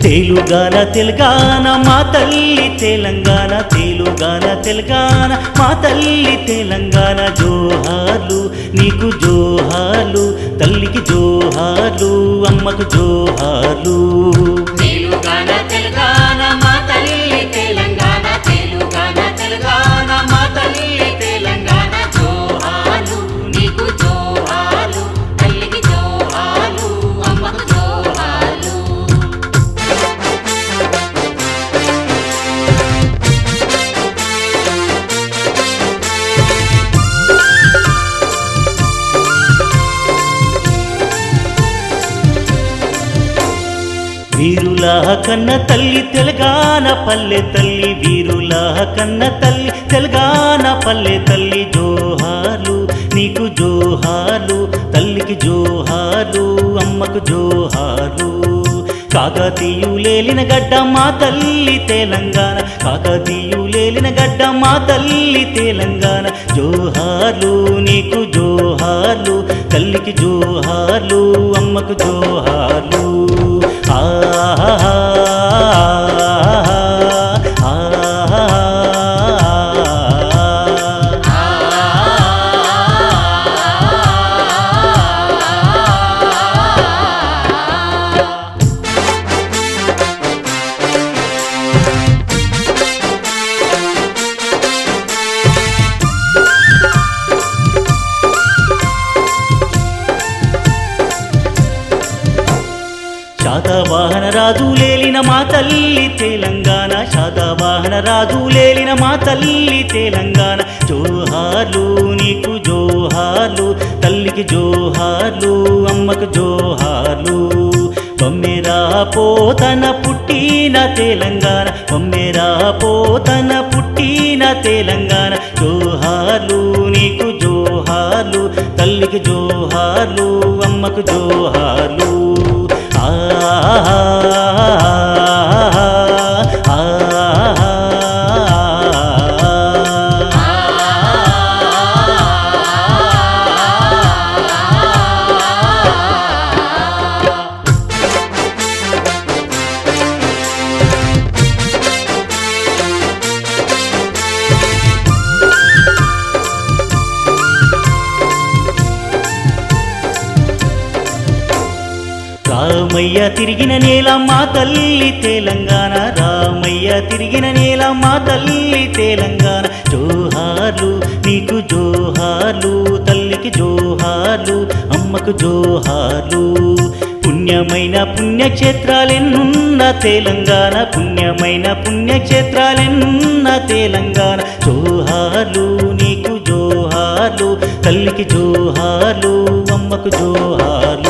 తెలుగాన తెలంగాణ మా తల్లి తెలంగాణ, తెలుగాన తెలంగాణ మా తల్లి తెలంగాణ. జోహార్లు నీకు జోహార్లు, తల్లికి జోహార్లు, అమ్మకు జోహార్లు. తెలుగాన తెలంగాణ మా తల్లి తెలంగాణ, తెలుగాన తెలంగాణ మా తల్లి తెలంగాణ. జోహార్లు నీకు జోహార్లు, తల్లికి జోహార్లు, అమ్మకు జోహార్లు. వీరుల కన్న తల్లి తెలంగాణ పల్లె తల్లి, వీరుల కన్న తల్లి తెలంగాణ పల్లె తల్లి. జోహార్లు నీకు జోహార్లు, తల్లికి జోహార్లు, అమ్మకు జోహార్లు. కాకతీయులేలిన గడ్డ మా తల్లి తెలంగాణ, కాకతీయులేలిన గడ్డ మా తల్లి తెలంగాణ. జోహార్లు నీకు జోహార్లు, తల్లికి జోహార్లు, అమ్మకు జోహార్లు. శాతవాహన రాజులేలిన మా తల్లి తెలంగాణ, శాతవాహన రాజులేలిన మా తల్లి తెలంగాణ. జోహార్లు నీకు జోహార్లు, తల్లికి జోహార్లు, అమ్మకు జోహార్లు. బొమ్మెరా పోతన పుట్టిన తెలంగాణ, బొమ్మెరా పోతన పుట్టిన తెలంగాణ. జోహార్లు నీకు జోహార్లు, తల్లికి జోహార్లు, అమ్మకు జోహార్లు. రామయ్య తిరిగిన నేల మా తల్లి తెలంగాణ, రామయ్య తిరిగిన నేల మా తల్లి తెలంగాణ. జోహార్లు నీకు జోహార్లు, తల్లికి జోహార్లు, అమ్మకు జోహార్లు. పుణ్యమైన పుణ్యక్షేత్రాలెన్నున్న తెలంగాణ, పుణ్యమైన పుణ్యక్షేత్రాలెన్నున్న తెలంగాణ. జోహార్లు నీకు జోహార్లు, తల్లికి జోహార్లు, అమ్మకు జోహార్లు.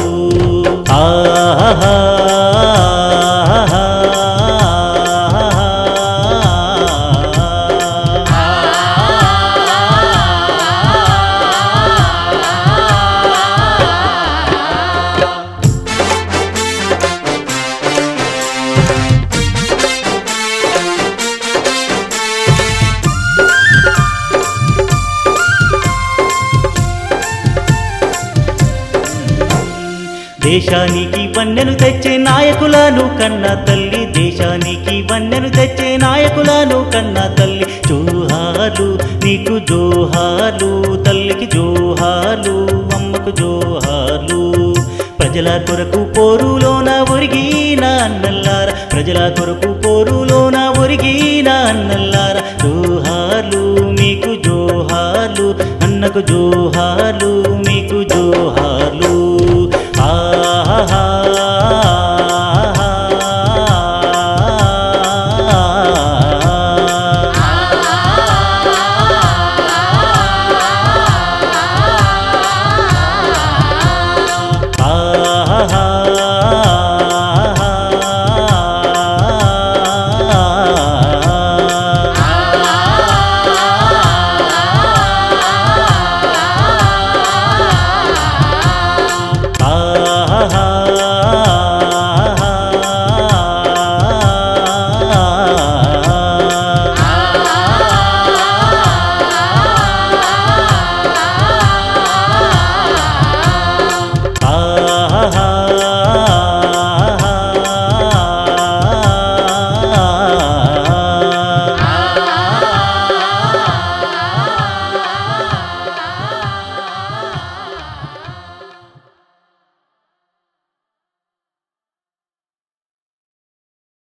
దేశానికి వన్నెను తెచ్చే నాయకులను కన్న తల్లి, దేశానికి వన్నెను తెచ్చే నాయకులను కన్న తల్లి. జోహార్లు నీకు జోహార్లు, తల్లికి జోహార్లు, అమ్మకు జోహార్లు. ప్రజల కొరకు పోరులోన ఒరిగిన అన్నల్లార, ప్రజల కొరకు పోరులోన ఒరిగిన అన్నల్లార. జోహార్లు మీకు జోహార్లు, అన్నకు జోహార్లు, మీకు జోహార్లు.